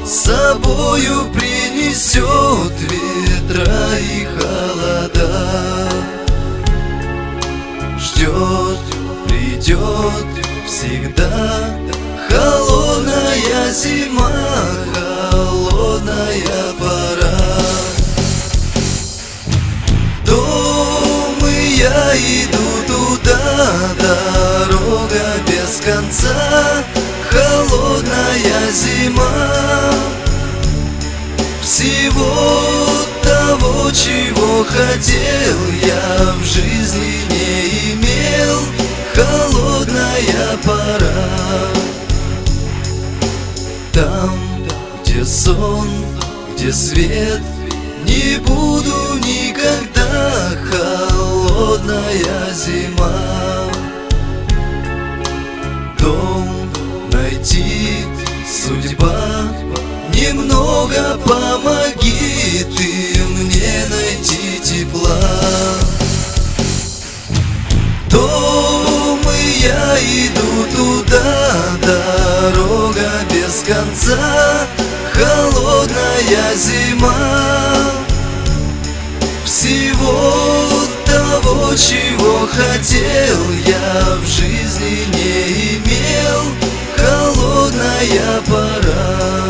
с собою принесет ветра и холода. Ждет, придет всегда холодная зима, холодная пора. Дом и я иду туда, дорога без конца, холодная зима. Всего того, чего хотел, я в жизни не имел, холодная пора. Там, где сон, где свет, не буду никогда, холодная зима. Дом найти судьба, немного помоги ты мне найти тепла. Дом и я иду туда, дорога без конца, холодная зима. Всего того, чего хотел, я в жизни не имел, холодная пора.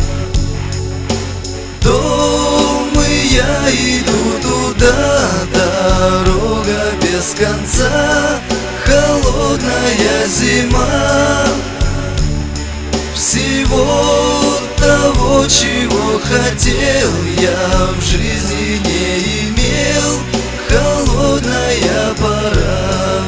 Дом и я иду туда, дорога без конца, холодная зима. Всего того, чего хотел, я в жизни не имел, холодная пора.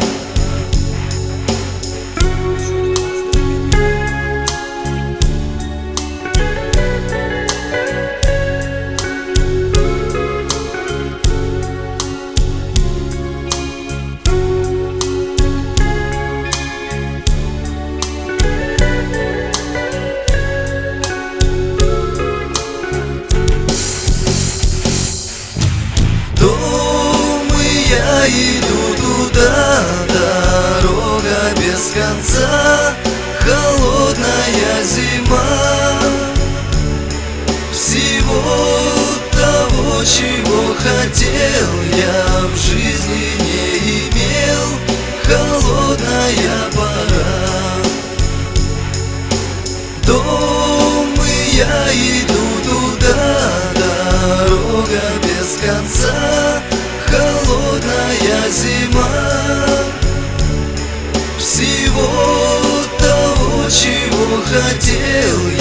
Я иду туда, дорога без конца, холодная зима. Всего того, чего хотел, я в жизни не имел, холодная пора. Дом и я иду туда, дорога без конца, холодная зима. Всего того, чего хотел,